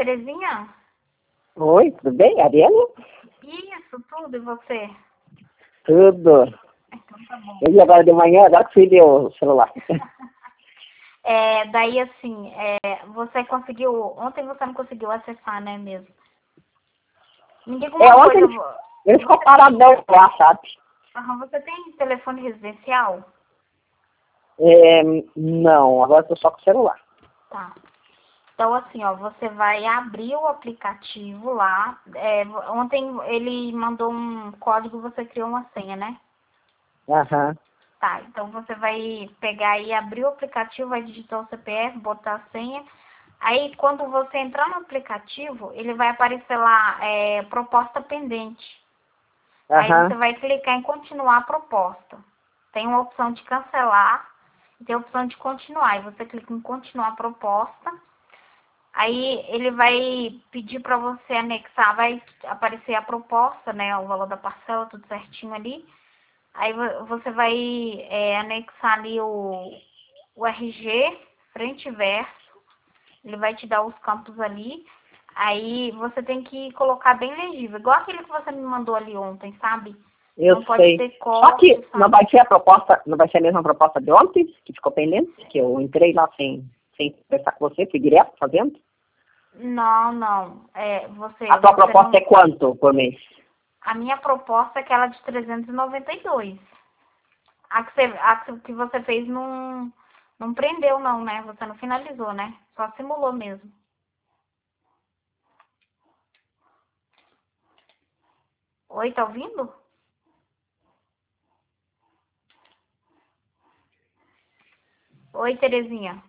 Terezinha? Oi, tudo bem, Ariane? Isso, tudo, e você? Tudo. Então tá bom. Eu vi agora de manhã, agora que fui ver o celular. Daí assim, você conseguiu. Ontem você não conseguiu acessar, né, mesmo? Me diga uma Ontem coisa. eles ficou paradão lá, sabe? Você tem telefone residencial? Não, agora eu tô só com o celular. Tá. Então, assim, ó, você vai abrir o aplicativo lá. Ontem ele mandou um código, você criou uma senha, né? Aham. Tá, então você vai pegar e abrir o aplicativo, vai digitar o CPF, botar a senha. Aí, quando você entrar no aplicativo, ele vai aparecer lá, proposta pendente. Aí você Aham. vai clicar em continuar a proposta. Tem uma opção de cancelar e tem a opção de continuar. Aí você clica em continuar a proposta. Aí ele vai pedir para você anexar, vai aparecer a proposta, né? O valor da parcela, tudo certinho ali. Aí você vai anexar ali o RG, frente e verso. Ele vai te dar os campos ali. Aí você tem que colocar bem legível, igual aquele que você me mandou ali ontem, sabe? Eu Não pode sei. ter Só corte, que não sabe? vai ser a proposta, não vai ser a mesma proposta de ontem, que ficou pendente, que eu entrei lá sem conversar com você, fui direto fazendo. Não, não. Você, A tua você proposta é não. quanto por mês? A minha proposta é aquela de 392. A que você fez não prendeu, não, né? Você não finalizou, né? Só simulou mesmo. Oi, tá ouvindo? Oi, Terezinha.